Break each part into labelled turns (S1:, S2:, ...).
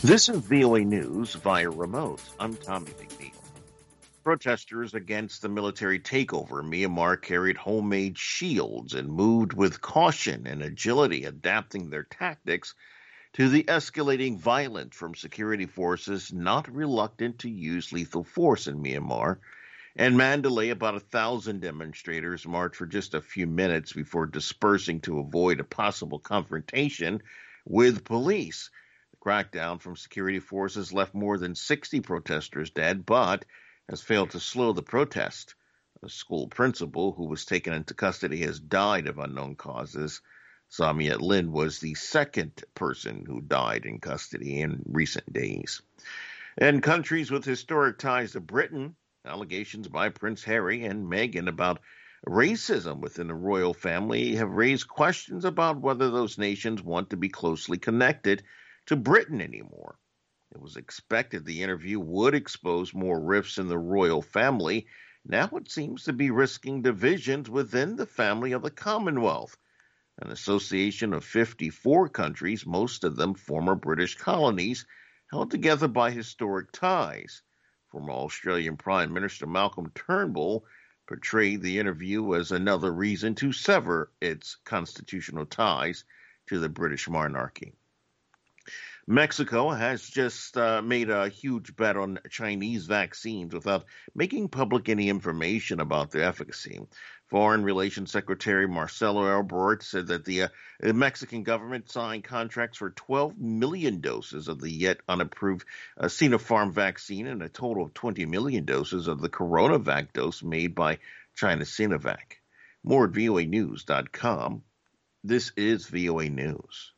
S1: This is VOA News via remote. I'm Tommy McNeil. Protesters against the military takeover in Myanmar carried homemade shields and moved with caution and agility, adapting their tactics to the escalating violence from security forces not reluctant to use lethal force in Myanmar. In Mandalay, about 1,000 demonstrators marched for just a few minutes before dispersing to avoid a possible confrontation with police. The crackdown from security forces left more than 60 protesters dead, but has failed to slow the protest. A school principal who was taken into custody has died of unknown causes. Samiat Lin was the second person who died in custody in recent days. In countries with historic ties to Britain, allegations by Prince Harry and Meghan about racism within the royal family have raised questions about whether those nations want to be closely connected to Britain anymore. It was expected the interview would expose more rifts in the royal family. Now it seems to be risking divisions within the family of the Commonwealth, an association of 54 countries, most of them former British colonies, held together by historic ties. Former Australian Prime Minister Malcolm Turnbull portrayed the interview as another reason to sever its constitutional ties to the British monarchy. Mexico has just made a huge bet on Chinese vaccines without making public any information about their efficacy. Foreign Relations Secretary Marcelo Ebrard said that the Mexican government signed contracts for 12 million doses of the yet unapproved Sinopharm vaccine and a total of 20 million doses of the CoronaVac dose made by China's Sinovac. More at voanews.com. This is VOA News.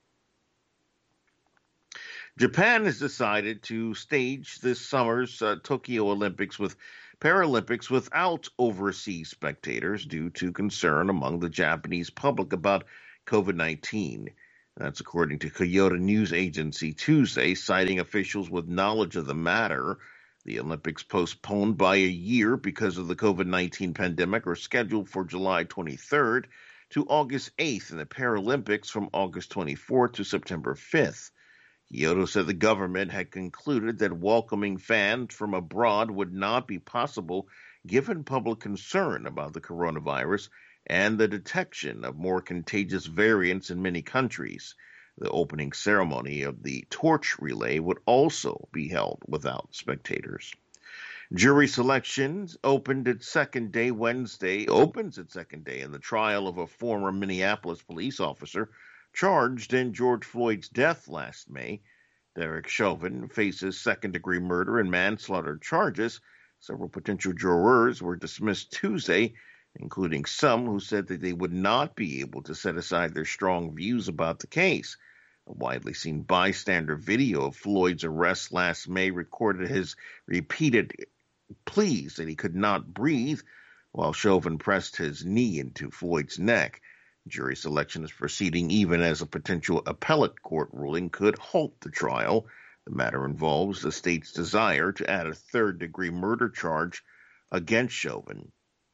S1: Japan has decided to stage this summer's Tokyo Olympics with Paralympics without overseas spectators due to concern among the Japanese public about COVID-19. That's according to Kyodo News Agency Tuesday, citing officials with knowledge of the matter. The Olympics, postponed by a year because of the COVID-19 pandemic, are scheduled for July 23rd to August 8th, and the Paralympics from August 24th to September 5th. Kyodo said the government had concluded that welcoming fans from abroad would not be possible given public concern about the coronavirus and the detection of more contagious variants in many countries. The opening ceremony of the torch relay would also be held without spectators. Jury selection opens its second day in the trial of a former Minneapolis police officer charged in George Floyd's death last May. Derek Chauvin faces second-degree murder and manslaughter charges. Several potential jurors were dismissed Tuesday, including some who said that they would not be able to set aside their strong views about the case. A widely seen bystander video of Floyd's arrest last May recorded his repeated pleas that he could not breathe while Chauvin pressed his knee into Floyd's neck. Jury selection is proceeding even as a potential appellate court ruling could halt the trial. The matter involves the state's desire to add a third-degree murder charge against Chauvin.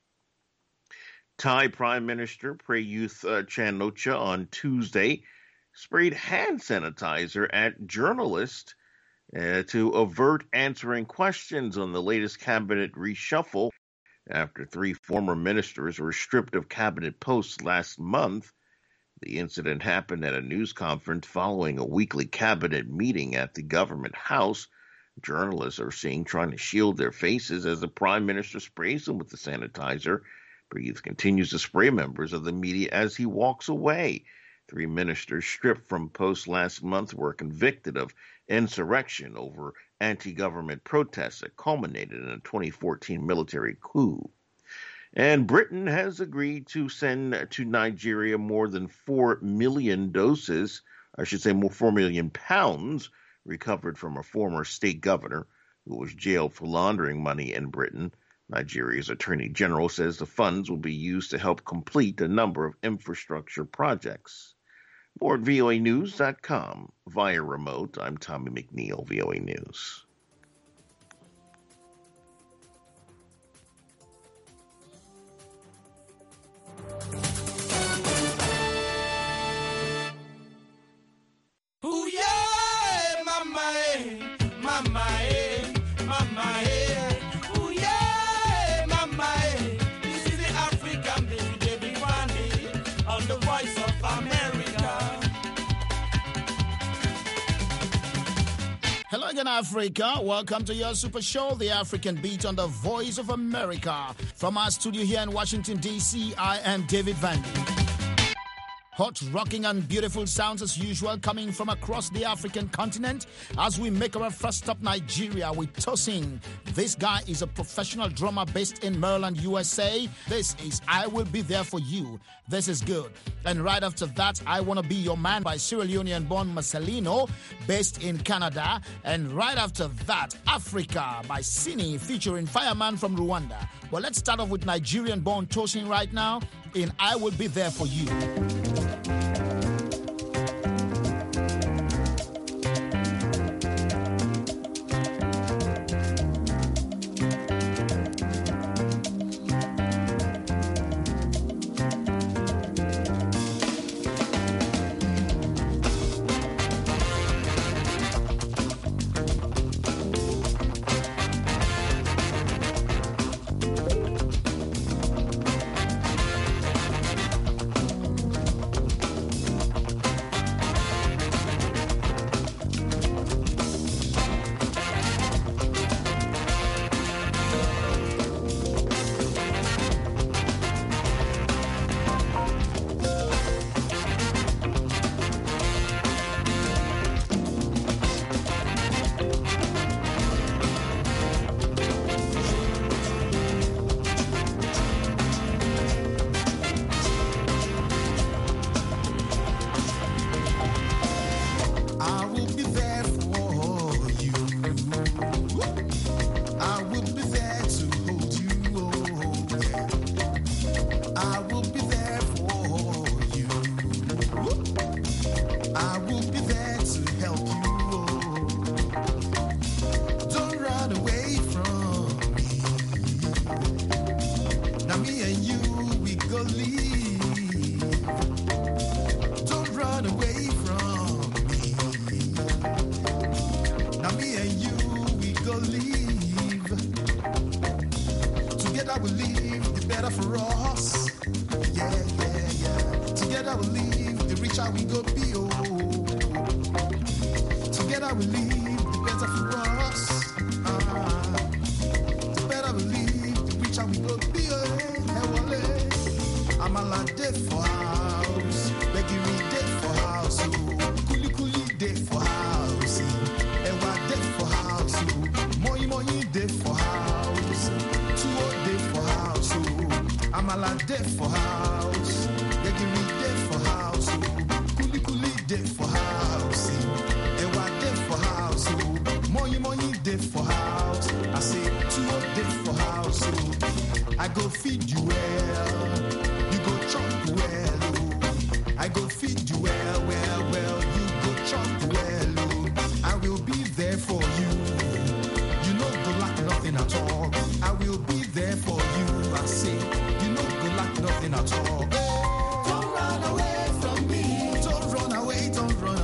S1: Thai Prime Minister Prayuth Chan-o-cha on Tuesday sprayed hand sanitizer at journalists to avert answering questions on the latest cabinet reshuffle. After three former ministers were stripped of cabinet posts last month, the incident happened at a news conference following a weekly cabinet meeting at the government house. Journalists are seen trying to shield their faces as the prime minister sprays them with the sanitizer. Prayuth continues to spray members of the media as he walks away. Three ministers stripped from posts last month were convicted of insurrection over anti-government protests that culminated in a 2014 military coup. And Britain has agreed to send to Nigeria more than 4 million doses, I should say more 4 million pounds, recovered from a former state governor who was jailed for laundering money in Britain. Nigeria's Attorney General says the funds will be used to help complete a number of infrastructure projects. More at voanews.com. Via remote, I'm Tommy McNeil, VOA News.
S2: Ooh, yeah, my man. mama, eh, mama, eh. Ooh, yeah, mama, eh. This is the African baby, David Wandy, on the Voice of America.
S3: Hello again, Africa. Welcome to your super show, The African Beat on the Voice of America. From our studio here in Washington, D.C., I am David Vandy. Hot, rocking and beautiful sounds as usual coming from across the African continent as we make our first stop Nigeria with Tosin. This guy is a professional drummer based in Maryland, USA. This is I Will Be There For You. This is good. And right after that, I Wanna Be Your Man by Sierra Leonean-born Marcelino, based in Canada. And right after that, Africa by Sini featuring Fireman from Rwanda. Well, let's start off with Nigerian-born Tosin right now in I Will Be There For You.
S2: Don't run away from me. Don't run away, don't run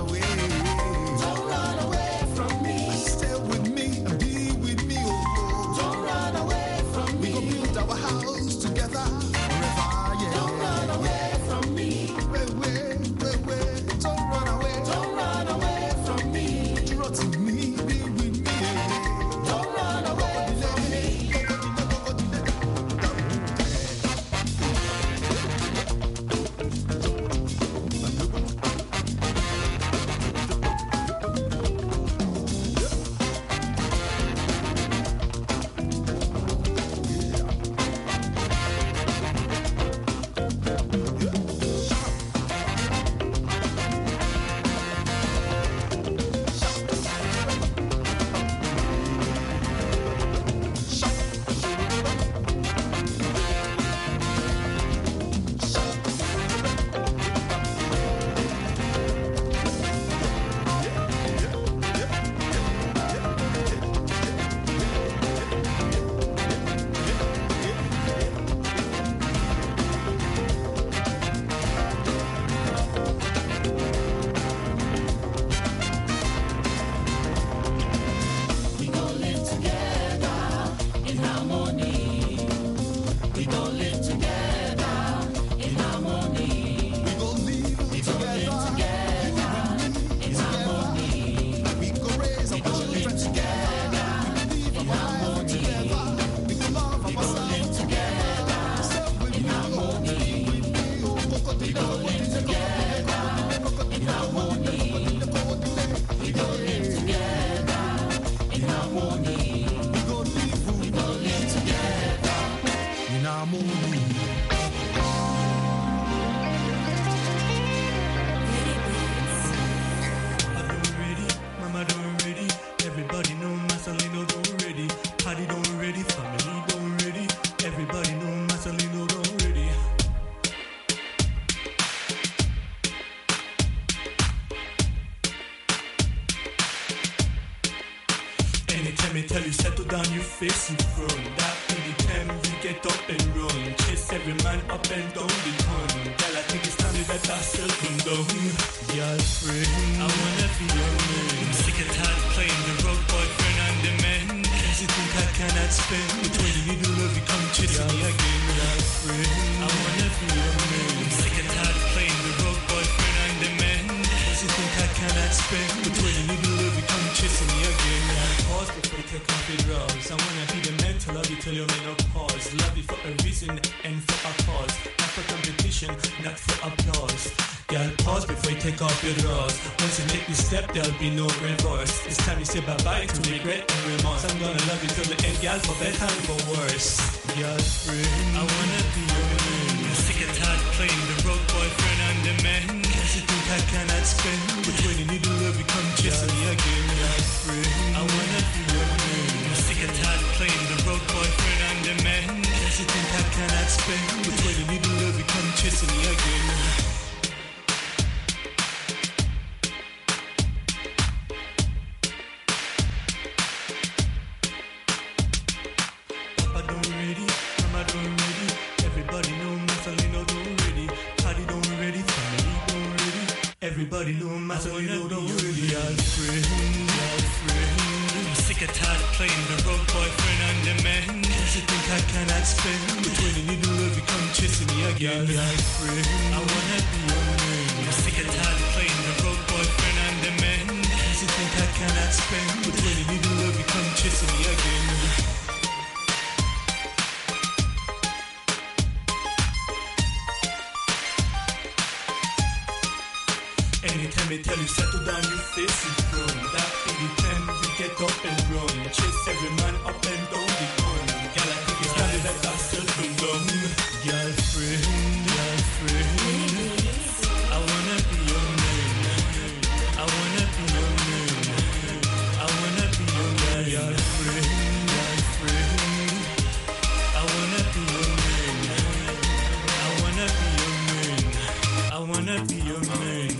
S2: me tell you, settle down, you face in front. That be the time we get up and run. Chase every man up and down the con. Girl, I think it's time we better settle down. Girlfriend, I wanna be your man. I'm sick and tired of playing the road boyfriend and the man. Cause you think I cannot spend. But when you need love, you come chasing me again. Girlfriend, I wanna be your man. I'm sick and tired of playing the road boyfriend and the man. Cause you think I cannot spend. But when you need love, you come chasing me again. Pause before you take off your drawers. I wanna be the man to love you till you may not pause. Love you for a reason and for a cause. Not for competition, not for applause. Girl, pause before you take off your drawers. Once you make this step, there'll be no reverse. It's time you say bye-bye to regret and remorse. I'm gonna love you till the end, girl, for better and for worse. Girlfriend, I wanna be your man. I'm sick and tired of playing the road boyfriend and the man. Cause you think I cannot spend. But when you need the love, you come chasing me again. Girlfriend, I wanna be your man. I'm sick and tired of playing the road boyfriend and the man. Cause you think I cannot spend. But when you need the love, you come chasing me again. Everybody know my son, don't really girlfriend. I'm sick and tired of playing the road boyfriend and the man. Cause you think I cannot spend. But when you need the love, you come chasing me again. Girlfriend, I wanna be your man. I'm sick and tired of playing the road boyfriend and the man. Cause you think I cannot spend. But when you need the love, you come chasing me again. Anytime they tell you settle down, you face it wrong. That be the time we get up and run. Chase every man up and down the con. Girl, I think it's time to let that settle down. Girlfriend, I wanna be your man. I wanna be your man. I wanna be your man. Girlfriend, I wanna be your man. I wanna be your man. I wanna be your man.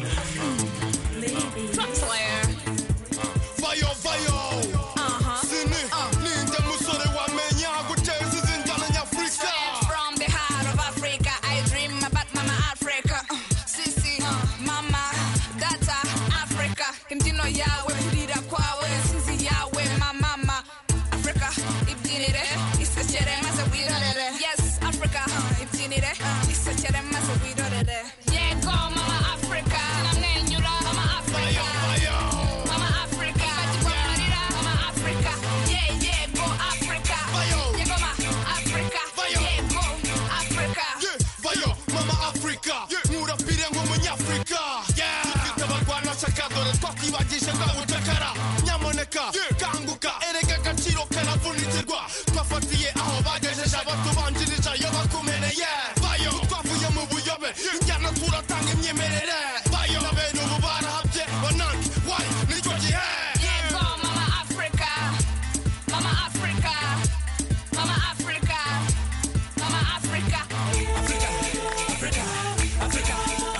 S4: kanguka erega agaciro kanavunitirwa twafatiye aho bagejeje abatubanjirije ayo bakumeneye bayo twavuye mu buyobe injyana turatanga imyemerere bayo na bene ubu barahabye banange wayi nicyo gihe
S5: yego mama Africa mama Africa mama Africa mama Africa Africa Africa Africa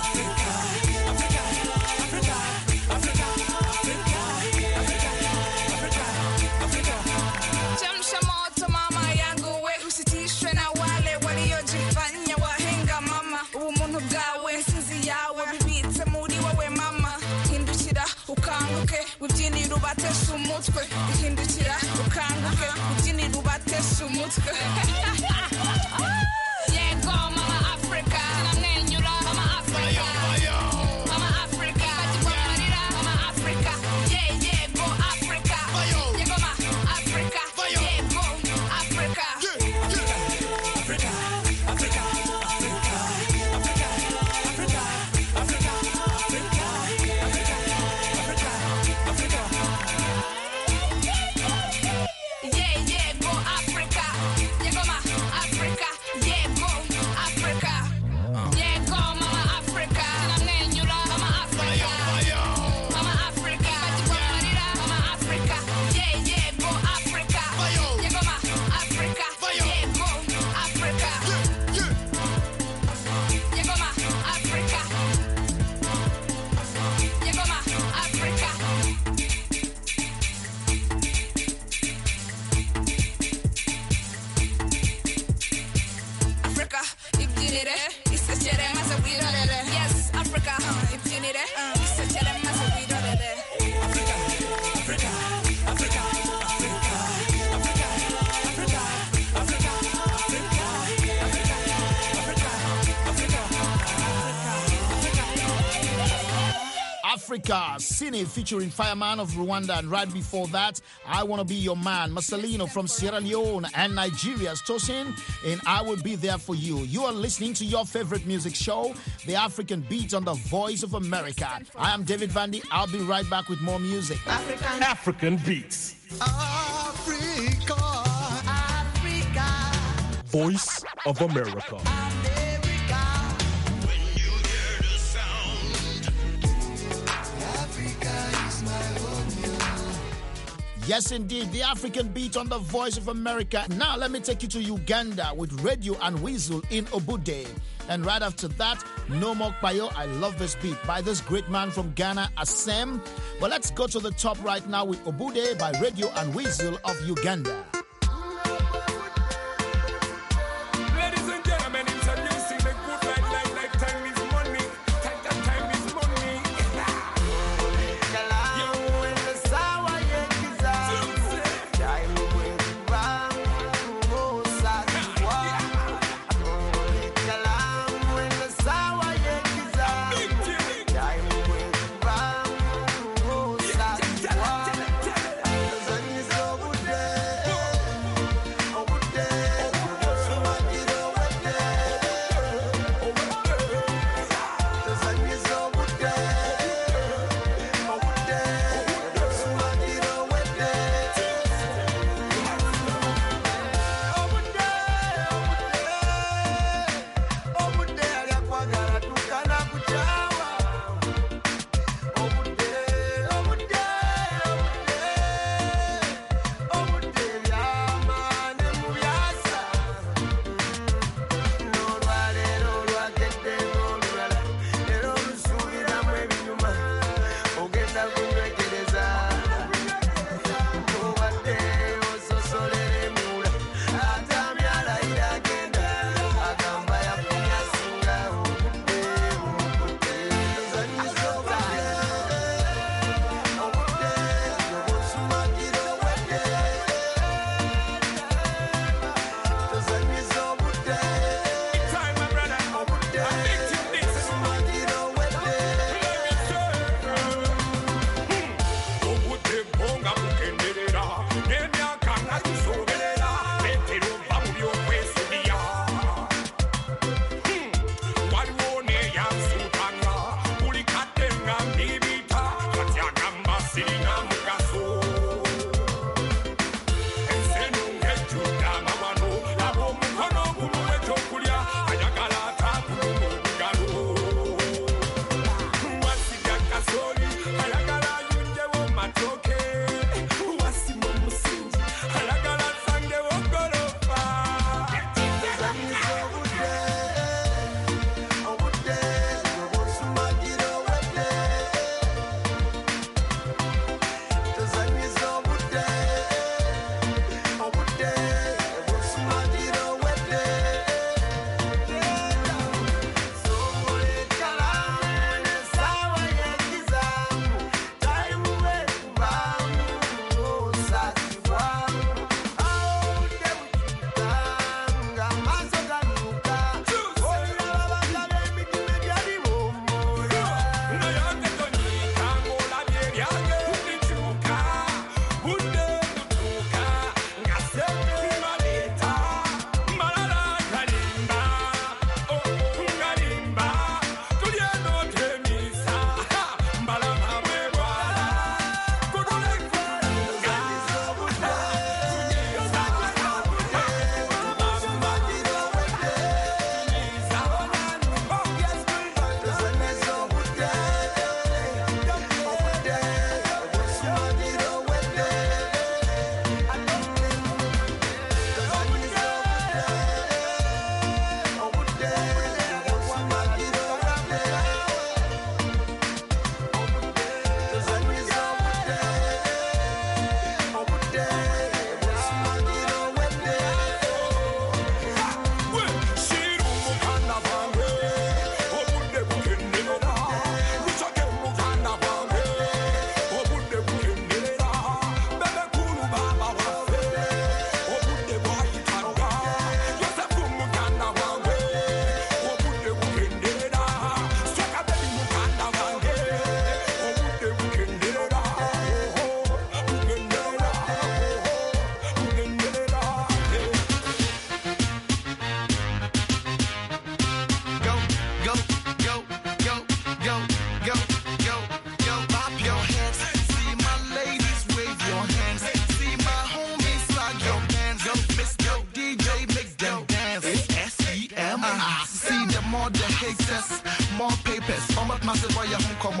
S5: ubyinira ubatesha umutwe ihindukira ukanguke ubyinira ubatesha umutwe yego mama Africa namwenyura mama Africa mama Africa batigwamarira mama Africa yego Africa yego mama Africa yego Africa Africa Africa yeah
S3: Africa, Cine featuring Fireman of Rwanda, and right before that, I Wanna Be Your Man, Marcelino from Sierra Leone, and Nigeria's Tosin, and I Will Be There For You. You are listening to your favorite music show, The African Beat on the Voice of America. I am David Vandy. I'll be right back with more music.
S2: African Beats.
S4: Africa.
S2: Voice of America.
S4: When you hear the sound, Africa is my home.
S3: Yes, indeed, the African Beat on the Voice of America. Now, let me take you to Uganda with Radio and Weasel in Obude. And right after that, No More Payo. I love this beat by this great man from Ghana, Asem. But let's go to the top right now with Obude by Radio and Weasel of Uganda.
S2: Ladies and gentlemen, introducing the good like time is money. Time is money.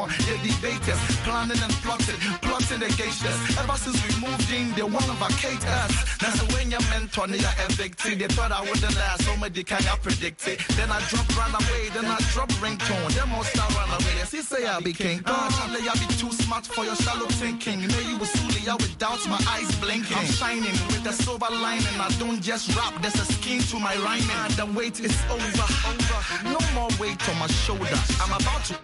S6: on, they debaters, planning and plotting the geishas. Ever since we moved in, they want to vacate us. That's when your mentor, they are evicted. They thought I wouldn't last, so many can I predict it. Then I drop run away, then I drop ringtone. Them all start run away. She say I be king. Charlie, I be too smart for your shallow thinking. You know you was Suli, I without my eyes blinking. I'm shining with a silver lining. I don't just rap, there's a scheme to my rhyming. The wait is over. No more weight on my shoulder. I'm about to.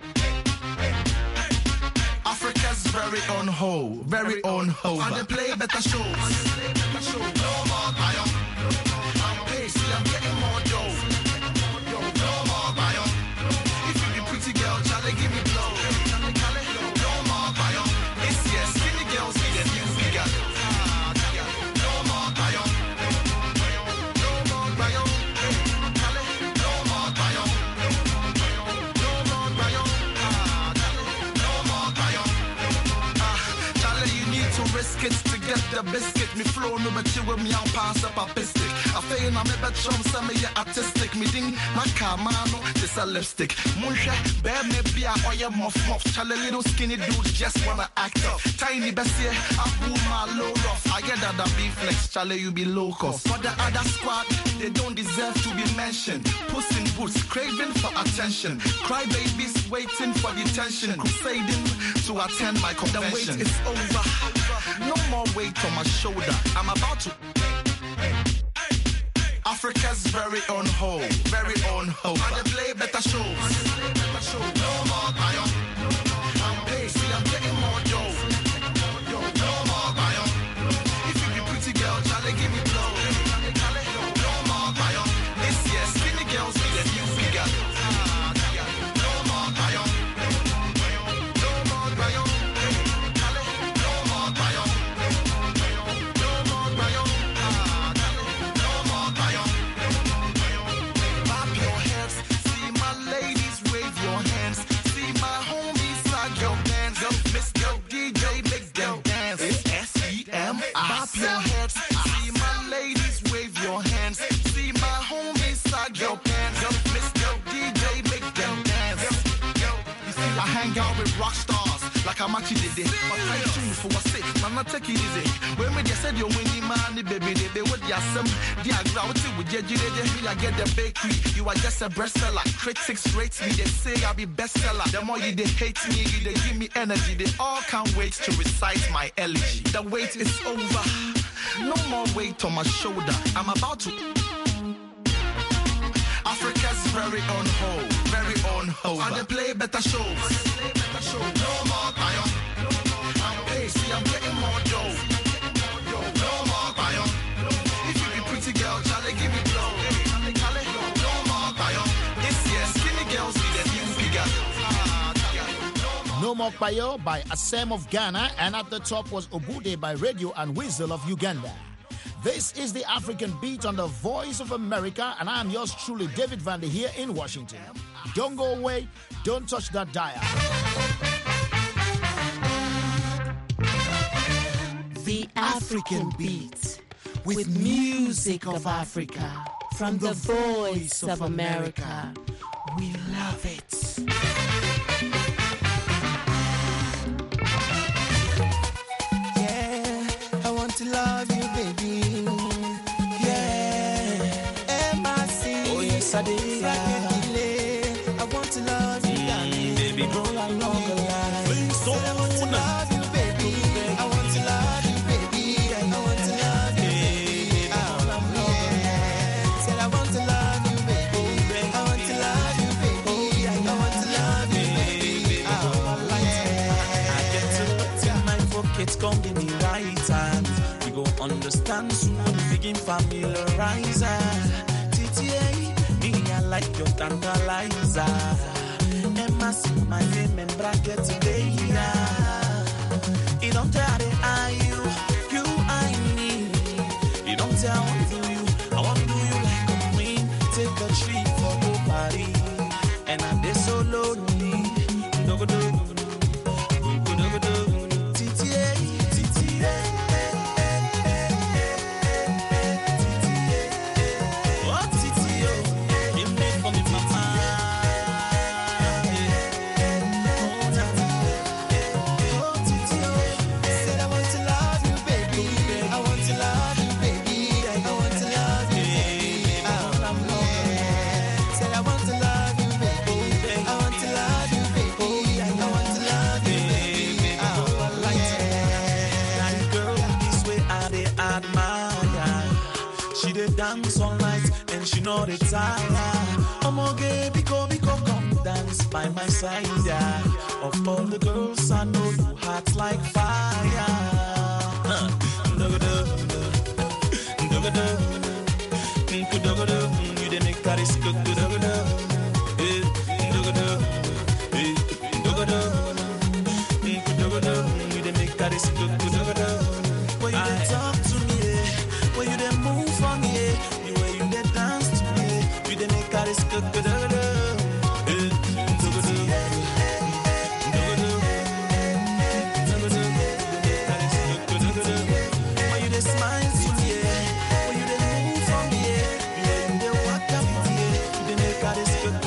S6: Africa's very on hold, very on hold. And they play better shows. No more bio. I'm pacey, I'm getting more dough. No more bio. If you be pretty girl, Charlie, give me blow. No more bio. It's yes, skinny girls need a new figure. No more bio. No more bio. No more bio. No more bio. No more bio. Charlie, you need to risk it to get the biscuit. Me flow no but you with me I'll pass up a biscuit. I feel I'm a bit chum, some me artistic. Me ding my camano, this a lipstick. Munche, bear me be a oil muff. Charlie little skinny dude just wanna act up. Tiny Bessie, I pull my load off. I get that be flex, Charlie you be low cost. For the other squad, they don't deserve to be mentioned. Puss in boots, craving for attention. Cry babies waiting for detention. Crusading to attend my convention. The wait is over. No more weight on my shoulder. I'm about to. Africa's very on hold, very on hold. And they play better shows. No more bio. I'm pacey, I'm getting more dough. No more bio. If you be pretty girl, Charlie, give me blow. No more bio. This year, skinny girls need a new figure. No more bio. No more bio. No more bio. No more bio. No more bio. Clap your hands, see my ladies wave your hands, see my homies slide your bands, Mr. DJ make them dance. It's SEM. Clap your hands, see my ladies wave your hands, see my homies slide your bands, Mr. DJ make them dance. You see, I hang out with rock stars like I'm actually did. But I tune for what's it, man, I take it easy. When me just said you're winning money, baby, they would just some. They are gravity with you, I get the bakery. You are just a bestseller. Critics rate me, they say I'll be bestseller. The more you they hate me, they give me energy. They all can't wait to recite my elegy. The wait is over. No more weight on my shoulder. I'm about to. Africa's very on hold, very on hold. And they play better shows. No more bio. I'm pacey, I'm getting more dough. No more bio. If you be pretty girl, Charlie, give me blow. No more bio. This year, skinny girls need a new figure.
S3: No More Payo by Asem of Ghana, and at the top was Obude by Radio and Weasel of Uganda. This is the African Beat on the Voice of America, and I'm yours truly, David Vandy, here in Washington. Don't go away, don't touch that dial.
S7: The African Beat, with music of Africa, from the Voice of America. We love it.
S8: Yeah, I want to love you, baby. Yeah, M.I.C. Oh, yes, I did. I want to love you, darling. Baby, bro, I'm not gonna lie. I want to love you, baby. I want to love you, baby. I want to love you, baby. I want to love you, baby. I want to love you, baby. I want to love you, baby.
S2: I get to look in my pockets, come give me right time. We go understand soon when we begin familiarize. TTA, me I like your tantalizer. Emma, see my name and bracket today. It don't tell the I you I need. It don't tell I want to do you. I want to do you like a queen. Take a trip for your body. And I'm there so lonely. TTA, TTA. Oh, TTA. You made for me, mama. Oh,
S8: She did dance all night and she know the tire. I'm okay, biko, come dance by my side. Yeah. Of all the girls I know, you hot like fire. You didn't make that is good. When you dey talk to me, when you dey move for me, the way you dey dance to me, you dey make that is good. When you dey smile to me, when you dey move for me, the way you dey walk up with me, you dey make that is good.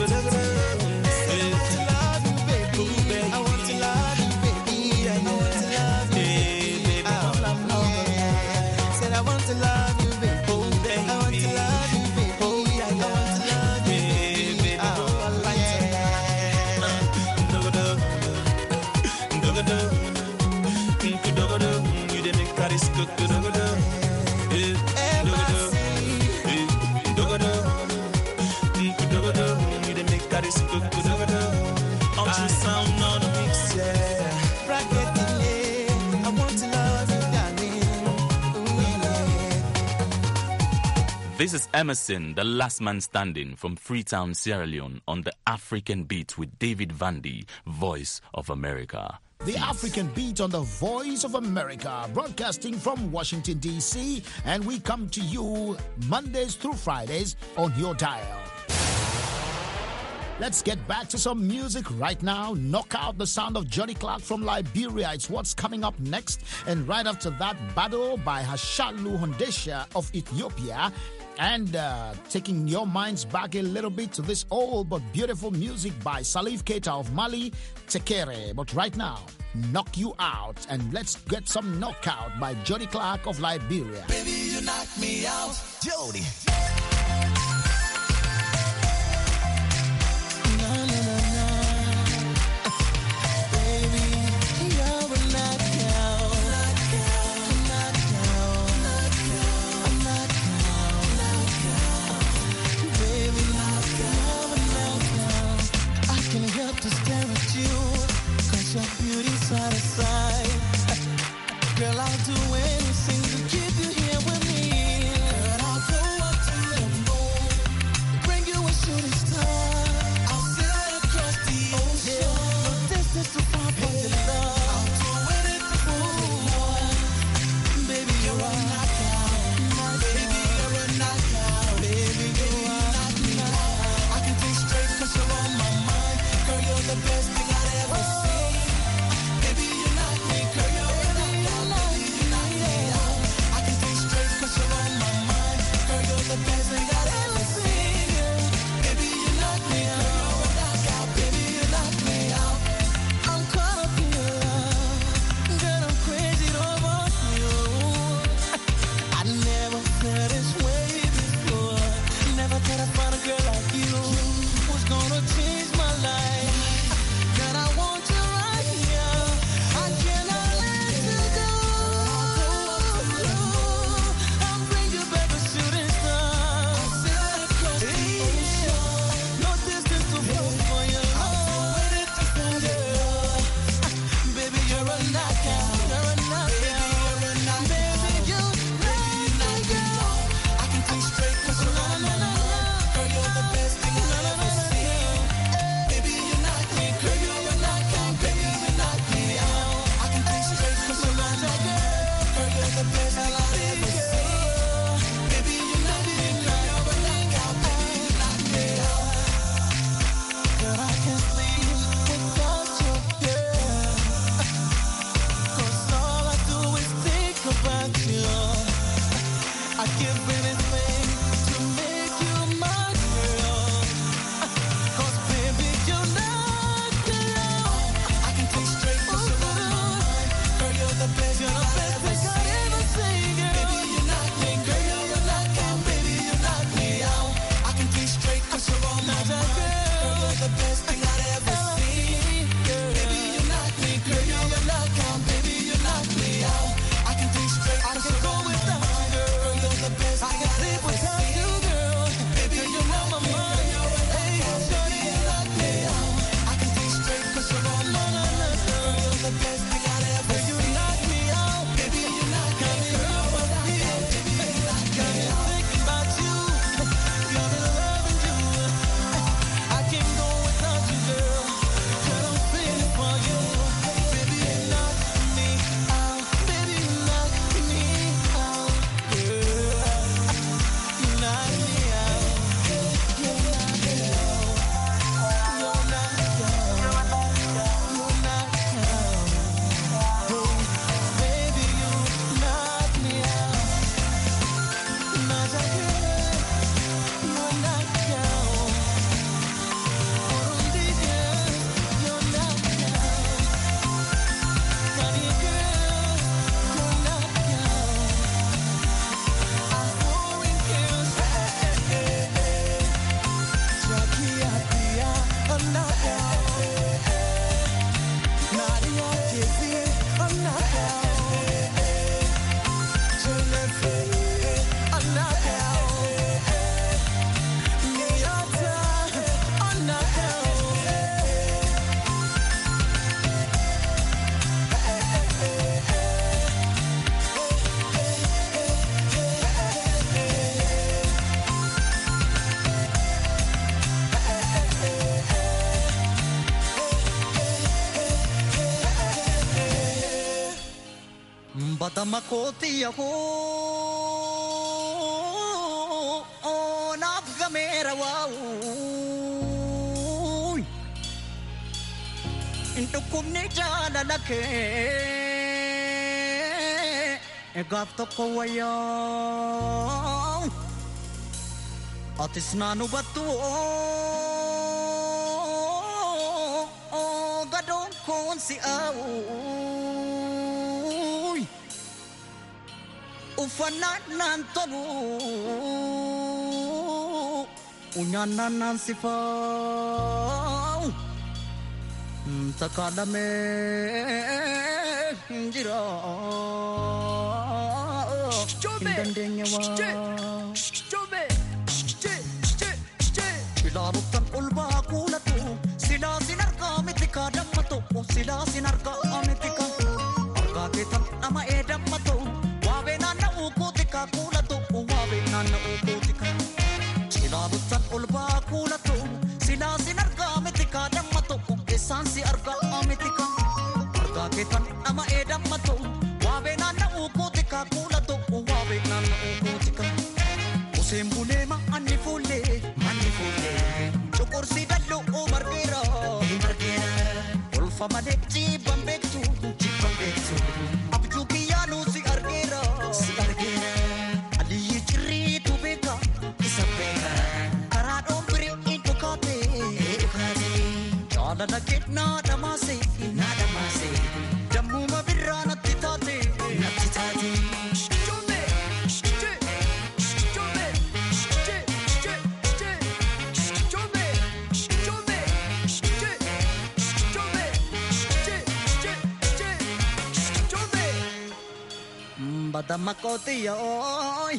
S9: This is Emerson, the last man standing from Freetown, Sierra Leone, on the African Beat with David Vandy, Voice of America.
S3: The African Beat on the Voice of America, broadcasting from Washington, D.C., and we come to you Mondays through Fridays on your dial. Let's get back to some music right now. Knock out the sound of Johnny Clark from Liberia. It's what's coming up next. And right after that, Battle by Hashalu Hondesha of Ethiopia. And taking your minds back a little bit to this old but beautiful music by Salif Keita of Mali, Tekere. But right now, Knock You Out. And let's get some Knockout by Johnny Clark of Liberia.
S8: Baby, you knock me out, Jody. Girl, I'll do anything to keep you here with me. Girl, I'll go up to the moon, bring you a shooting star. I'll sail across the ocean. No distance too far for your love. I'll do anything for you. Baby, you're a knockout. Baby, you're a knockout. Baby, you knock me out. I can think straight 'cause you're on my mind. Girl, you're the best thing I've ever seen. Baby, you knock me, girl, you're a the best thing I've ever seen. Baby, you knock me out. Baby, you knock me out. I'm caught up in your love. Girl, I'm crazy over you. I never felt this way before. Never thought I'd find a girl like you who's gonna change my life. Girl, I want you right here. I cannot let you go. I'll bring you back a shooting star.
S10: Makoti yaho nafga mera wow into kumne jana lake egaf to koya atisnanu batu gadon kon si au Ufanan tolu unyanan sifau takala me jira indandenya wa ilarutan ulba kulatu sila sinarka mitika dammato sila sinarka amitika arga ketan ama edammato Wabenana ukutika kulato, wabenana ukutika. Sila butan ulba kulato, sila sinarga mitika dammato, esansi arga amitika. Arga ketan ama edammato, wabenana ukutika kulato, wabenana ukutika. Usembulema anifule, manifule. Chokorsi dallo margera, margera. Ulfa male chibambektu, chibambektu. Abjukiyanu si argera. Nada kitna damase jamu mabirra natitate chome badamakoti oi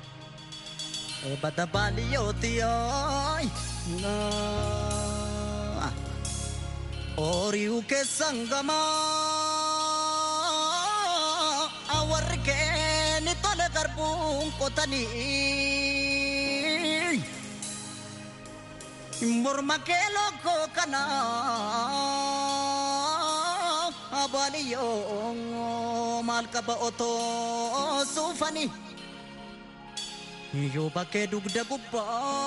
S10: badabali oti oi Oriu ke sangama awar ke ni tole garbung kotani murma ke loko kana abaliyo malka ba oto sufani yo ba ke dugda gubba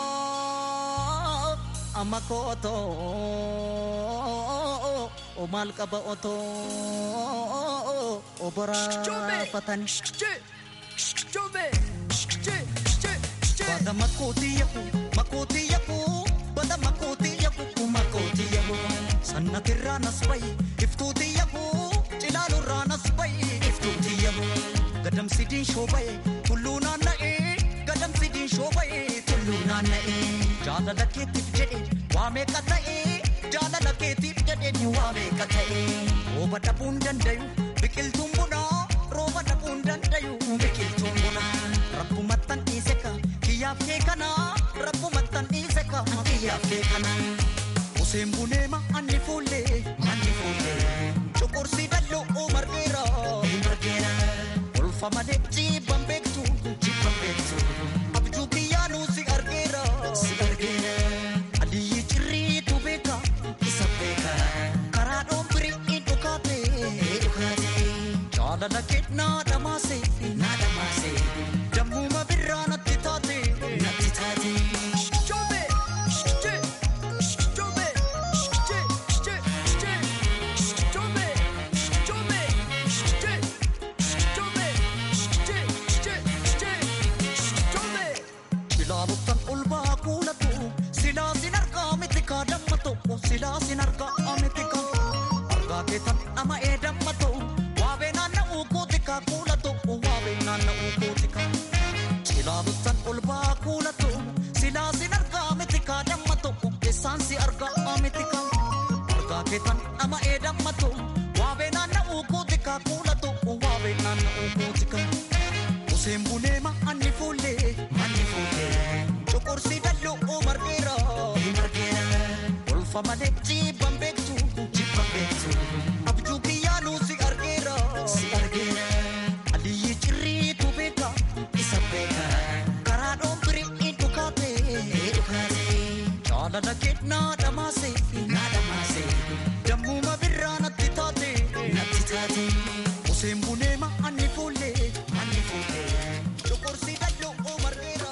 S10: amakoto o malka ba oto o bara patani chome bada makoti yaku bada makoti yaku sanna kiranas bai iftuti yaku chilalu ranas bai iftuti yaku gadam sidin shobai kulluna nae gadam sidin shobai kulluna nae jala laketi jede wame katae jala laketi jede wame katae roba tapun dandayu bikil tumbuna roba tapun dandayu bikil tumbuna rabbu matan iseka kiyaf ke kana rabbu matan iseka kiyaf ke kana usembunema anifule chokorsi dallo margera ulfa male chibambektu abjukiyanu si argera adi chiri tu beka isabeka karado pri idukate jala nakitna damase jamu mabirra natitate Sila sinarka amitika arga ketan ama edammato wabenana ukutika kulato wabenana ukutika kula to wabe nan ukutika Usembunema anni fulle Chokorsi dallo o margera Wolfa manechi bambektu Abju piyanu si argera Ali chiri tu beka isabeka Karado pri edukate Chala na ketna damase Jammu mabirana titate Usembunema anni fulle Chokorsi dallo o margera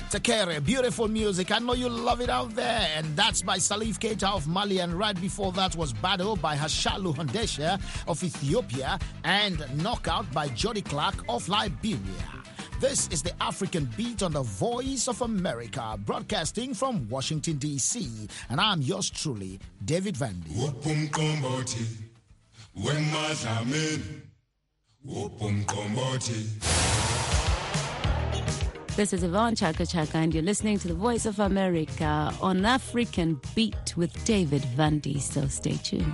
S3: Takere, beautiful music. I know you love it out there. And that's by Salif Keita of Mali. And right before that was Bado by Hashalu Handesha of Ethiopia. And Knockout by Jody Clark of Liberia. This is the African Beat on the Voice of America, broadcasting from Washington, D.C. And I'm yours truly, David Vandy.
S11: This is Yvonne Chaka Chaka, and you're listening to the Voice of America on African Beat with David Vandy. So stay tuned.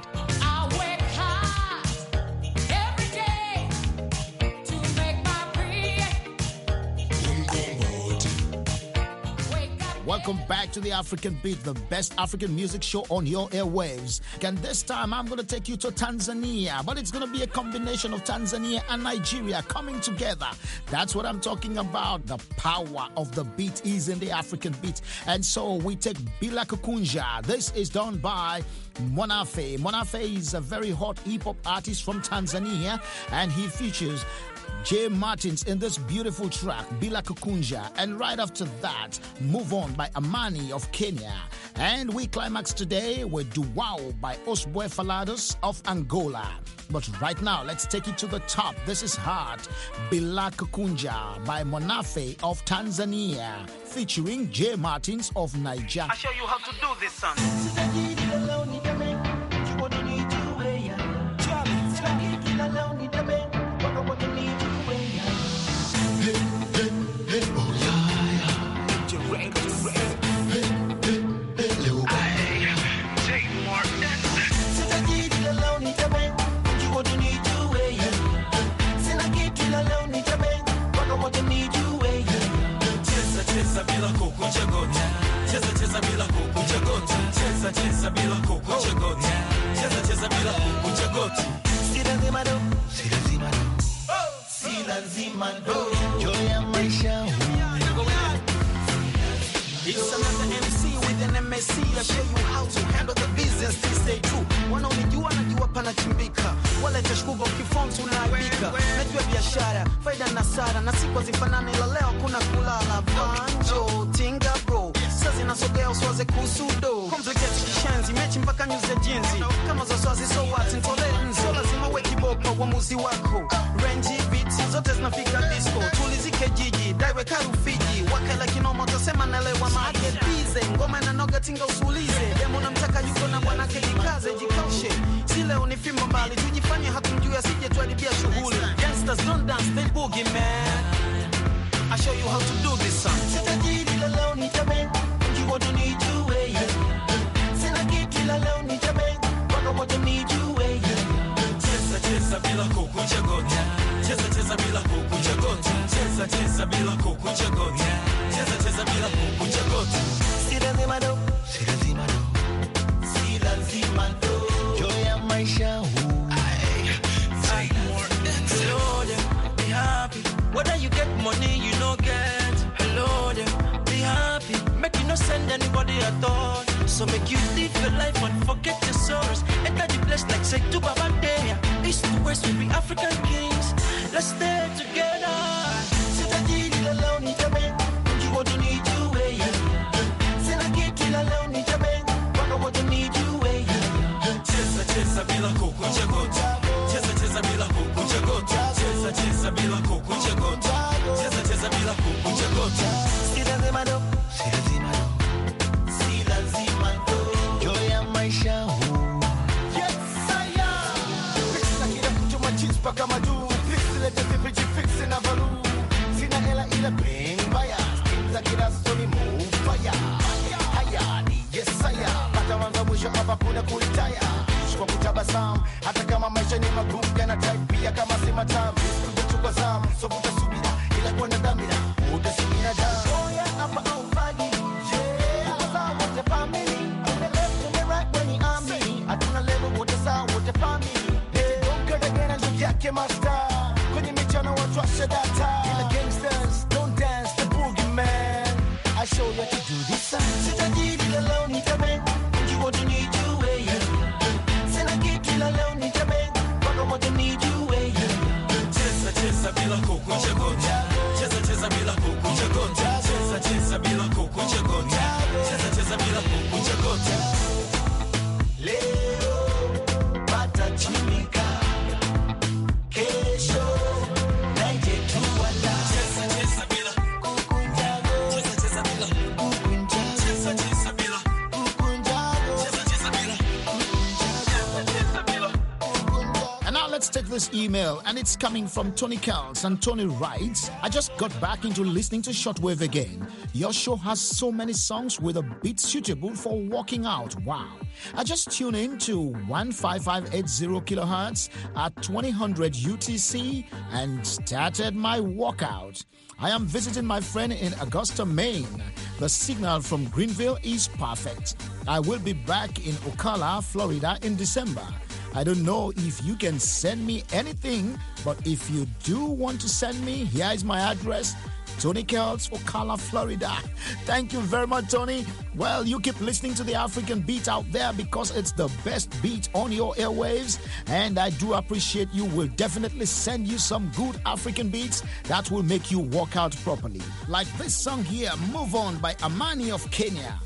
S3: Welcome back to the African Beat, the best African music show on your airwaves. And this time I'm going to take you to Tanzania, but it's going to be a combination of Tanzania and Nigeria coming together. That's what I'm talking about. The power of the beat is in the African beat. And so we take Bila Kukunja. This is done by Monafe. Monafe is a very hot hip-hop artist from Tanzania, and he features Jay Martins in this beautiful track, Bila Kukunja. And right after that, Move On by Amani of Kenya. And we climax today with Duwao by Osboy Falados of Angola. But right now, let's take it to the top. This is Heart, Bila Kukunja by Monafe of Tanzania, featuring Jay Martins of Nigeria.
S12: I'll show you how to do this, son. Cheza bila kukunja goti. Cheza bila kukunja goti. Si lazima do. Si lazima do. Joy ya maisha. It's another MC with an MSc. I show you how to handle the business. Things stay true. Wanaonijua najua panachimbika. Wala tashkuba ukiform tunaibika. Najua biashara, faida na sara. Na siku zifanane ila leo kuna kulala. Banjo, tinga bro. Sasa zinasogea uswaze kusudo. Complicated kishenzi, mechi mpaka news ya jinzi. Kama za swazi so what, ntole nzo. Lazima weki bopa uamuzi wako. Range beats, zote zinafika disco. Tulizike jiji, daiwe karufiji. Wakala kinoma utasema nalewa maake bize. Ngoma inanoga tinga usulize. Demo na mtaka yuko na bwanake jikaze, jikaushe. Si leo ni fimbo mbali, tujifanye hatumjui asije tuharibia shughuli. Gangsters don't dance, they boogie man. I show you how to do this song. Sitajiri la leo nitabe. What do need you way? Sina kitu ila leo nitabe. What do need you way? Cheza bila kukunja goti. Cheza bila kukunja goti. Cheza bila kukunja goti. Cheza bila kukunja goti. Si lazima do. Si lazima do. Joy ya maisha huu. Take more than hello there. Be happy. Whether you get money you no get. Hello there. Be happy. Make you no send anybody at all. So make you live your life and forget your sorrows. Enter the place like say to Baba Deya. East to west we be African kings. Let's stay together. Sitajiri la leo nitabe. Unjua what you need you way. Sina kitu la leo nitabe. Waka what you need you way. Cheza bila kukunja goti. Cheza bila kukunja goti. Cheza bila kukunja goti. Cheza bila kukunja goti. Si lazima do. Si lazima do. Joy ya maisha huu. Yes, I am. Pixla kila kucho machis paka madu. Pixla jete pichi fixi na valu. Sina hela ila bring baya. Pixla kila soni move fire. Haya ni yes I am. Pata wanza mwisho hapa kuna kulitaya. Kwa kutabasamu. Hata kama maisha ni magumu yana type pia kama si matamu. Kuchukua zamu. So utasubira ila kwa na dhamira. Utasubira damu. Oya hapa au fagi. Yeah. Because I want the family. On the left to the right when you are me. I don't level what the sound with the family. Hey, don't cut again and look yake master. Kwenye michano watu washa data. In the gangsters don't dance the boogie man. I show you to do this song. Sitajiri la leo nitabe. You what you need you way. Sina kitu la leo nitabe. Waka what you need you way. Cheza bila kukunja goti. Cheza bila
S3: this email, and it's coming from Tony Kells. And Tony writes, I just got back into listening to Shortwave again. Your show has so many songs with a beat suitable for walking out. Wow. I just tuned in to 15580 kilohertz at 2000 UTC and started my walkout. I am visiting my friend in Augusta, Maine. The signal from Greenville is perfect. I will be back in Ocala, Florida in December. I don't know if you can send me anything, but if you do want to send me, here is my address. Tony Kells, Ocala, Florida. Thank you very much, Tony. Well, you keep listening to the African beat out there because it's the best beat on your airwaves. And I do appreciate you. Will definitely send you some good African beats that will make you walk out properly. Like this song here, Move On by Amani of Kenya.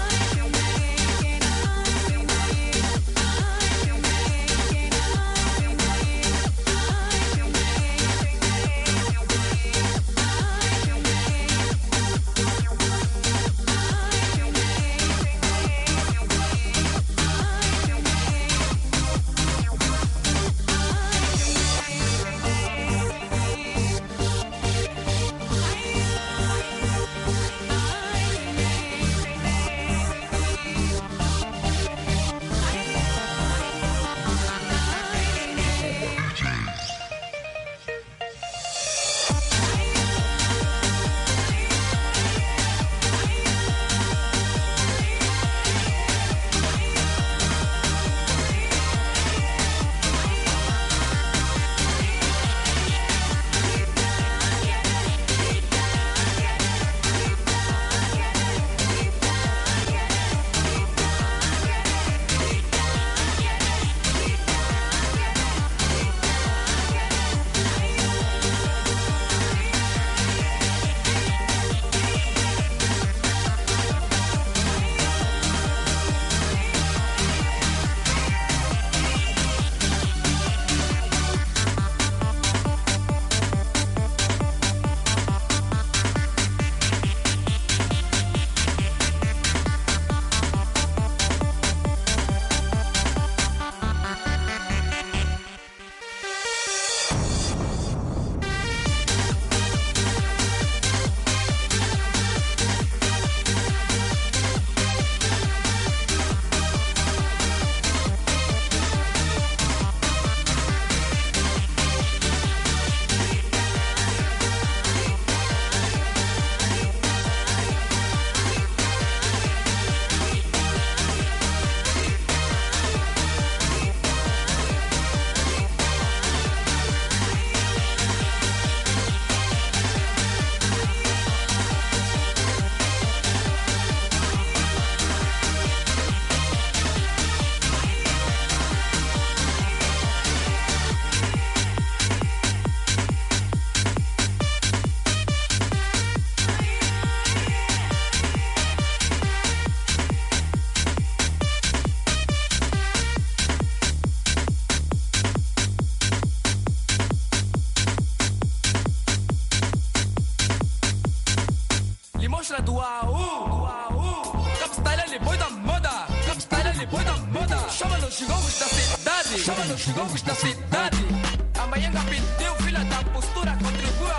S13: Chama nos gongos da cidade. Amanhã pediu, filha da postura, contribui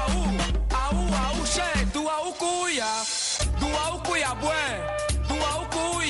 S13: a U, che, do AU cuia, bué, do AU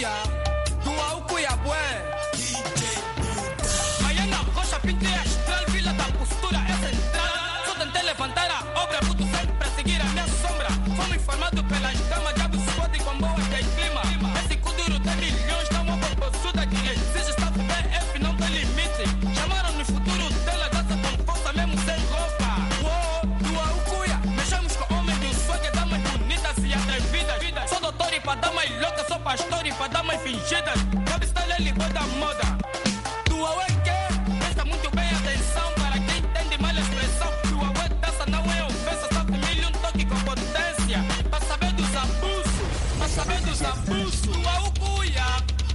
S13: cuia, bué. Amanhã na rocha pintei a estrela, filha da postura é central. Só tentei levantar a obra, puto sempre pra seguir a minha sombra. Fomos informados pelas damas, diabo squad com boas de clima. Esse kuduro tem milhões, dá uma propostura que exige staff BF, não tem limite. Chamaram no futuro dela, dança com força mesmo sem roupa. Uou, do AU cuia, mexemos com homens do swag, damas bonitas e atrevidas. Sou doutor e pra damas loucas, sou pastor e pra damas fingidas. Cabe style ele foi da moda. Do AU é que presta muito bem atenção para quem entende mal a expressão. Do AU é dessa, não é ofensa, só tem mil e um toque com potência. Pra saber dos abusos, pra saber dos abusos. Do AU cuia,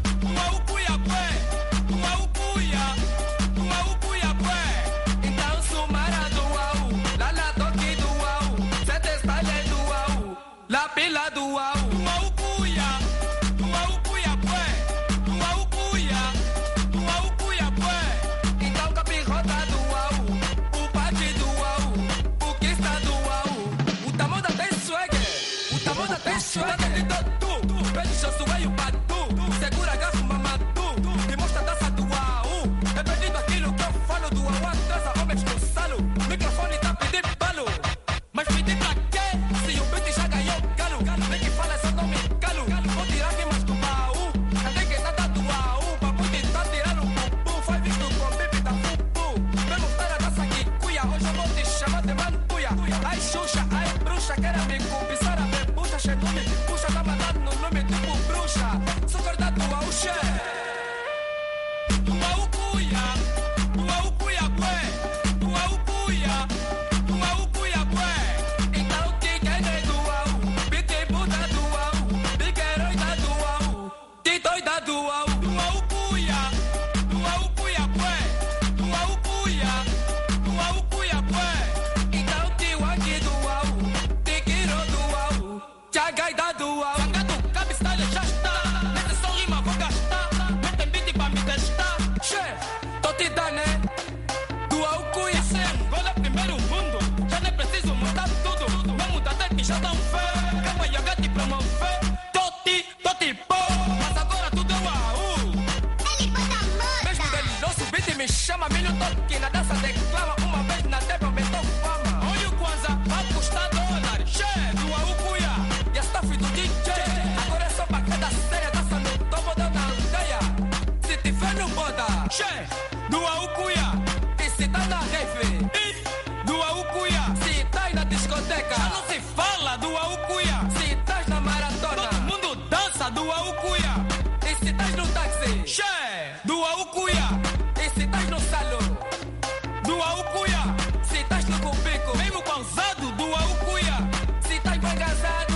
S13: bué, do AU cuia, bué. Então sumara do AU, lá na toque do AU, sete style do AU, lá pila do AU. Do AU cuia, bué, do AU cuia, bué. Então capirrota do AU, chegada de tatu. Pede show, suei o batu. Segura, garfo, mamatu. E mostra a taça do AU. É perdido aquilo que eu falo do AU. Atrasa homens no salo. Microfone tá pedindo balo. Mas pedir pra quê? Se o beat já ganhou galo. Nem que fala só não me calo. Vou tirar rimas do baú. Até que tá do AU. Pra muito tá tirando o bubu. Faz visto com bebê da fubu. Vem mostrar a taça que cuia. Hoje eu vou te chamar de mantuia. Ai Xuxa, ai bruxa. Quero me cobiçar a ver puxa. Chegou me puxa. Tá mandando no nome tipo bruxa. Sou corda do AU, che. Do AU cuia. Do AU cuia, bué. Do AU cuia. Do AU cuia, bué. Então quem quer é do AU. Bique puta do AU. Bique heróida do AU. Que doida do AU. Do AU cuia. Do AU cuia, bué. Do AU cuia. Do AU cuia, bué. Então tio aqui do AU. Tiquiro do AU. Chagaida do AU. Chagado, cabeçalha já está. Nesse som rima vou gastar. Metem beat pra me testar. Che, tô te dando, né? Do AU cuia. Angola primeiro mundo. Já nem preciso mudar tudo. Não muda até que já dão fé. Calma, yoga te promover. Tô te pô. Mas agora tudo é o AU. Ele bota moda. Mesmo deliloso, beat me chama. Milho toque na dança declama. Uma vez na TV aumentou fama. Olha o Kwanza, vai custar dólares. Che, do AU cuia. E a staff do DJ. Agora é só pra cada série. Dança no topo da aldeia. Se tiver no boda. Che, do AU cuia. E se tá na rave. Do AU cuia. Se tá aí na discoteca. Já não se fala do AU cuia. Se tá na maratona. Todo mundo dança do AU cuia. E se tá no táxi. Che, do AU cuia. E se tá no salão. Do AU cuia. Se tá no cubico. Mesmo pausado do AU cuia. Se tá engasado.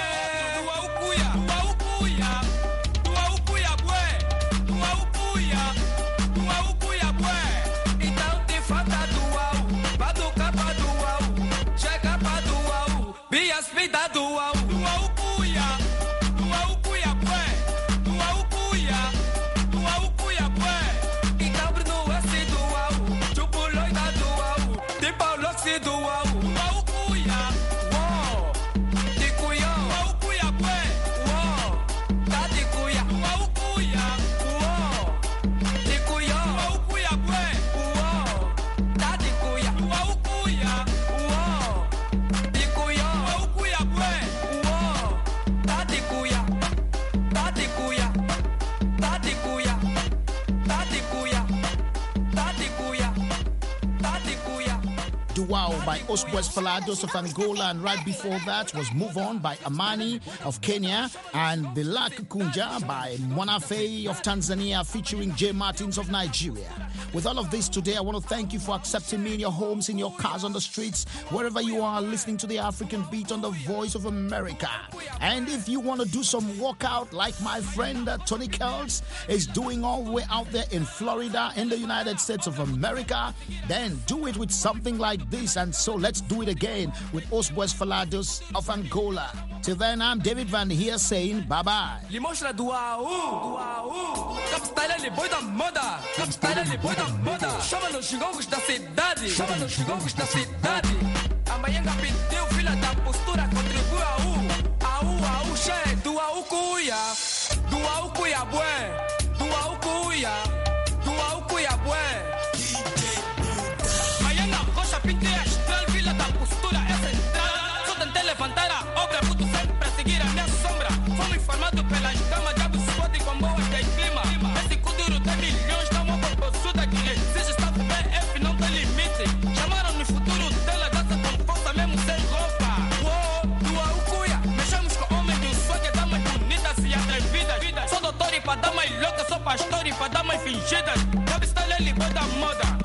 S13: Do AU cuia. Do AU cuia. Do AU cuia, bué. Do AU cuia. Do AU cuia, bué. Então te falta do AU. Vá do capa do AU. Chega pra do AU. Bias vida do AU. Do AU cuia. Do AU cuia, bué. Do AU cuia. Do AU cuia, bué. Então Bruno S do AU. Chupo loida do AU. Tipo Loxi do AU. Do AU cuia. Uou. De cuia. Do AU cuia, bué. Uou. Tá de cuia. Do AU cuia. Uou. De cuia. Do AU cuia, bué. Uou. Tá de cuia. Do AU cuia. Uou. De cuia. Do AU cuia, bué. Uou. Tá de cuia. Tá de cuia. Tá de cuia. Tá de cuia. Tá de cuia. Tá de cuia.
S3: Duao by Osboes Falados of Angola, and right before that was Move On by Amani of Kenya, and Bilak Kunja by Mwanafe of Tanzania featuring J Martins of Nigeria. With all of this today, I want to thank you for accepting me in your homes, in your cars, on the streets, wherever you are listening to the African Beat on the Voice of America. And if you want to do some workout like my friend Tony Kells is doing all the way out there in Florida in the United States of America, then do it with something like this. And so let's do it again with Osboes Falados of Angola. Till then, I'm David Van here saying bye-bye.
S13: Lhe mostra do AU. Capital ele boi da moda. Capital ele boi da moda. Chama nos xingongos da cidade. Chama nos xingongos da cidade. Amanhã pediu filha da postura. Contribui AU, che. Do AU cuia. Do AU cuia, bué. Do AU cuia. Do AU cuia, bué. Amanhã na rocha pintei a estrela. Filha da postura é central. Só tentei levantar a obra. Puto sempre a seguir a minha sombra. Fomos informados pelas damas. Diabo se pode com boas de clima. Esse Kuduro tem milhões. Dá uma propostura que exige. Está BF, não tem limite. Chamaram no futuro dela. Dança com força mesmo sem roupa. Uou, do AU cuia. Mexemos com homens do swag. Damas bonitas e atrevidas. Sou doutor e pra dar mais louca. Sou pastor e pra dar mais fingidas. Cabe está ele boi da moda.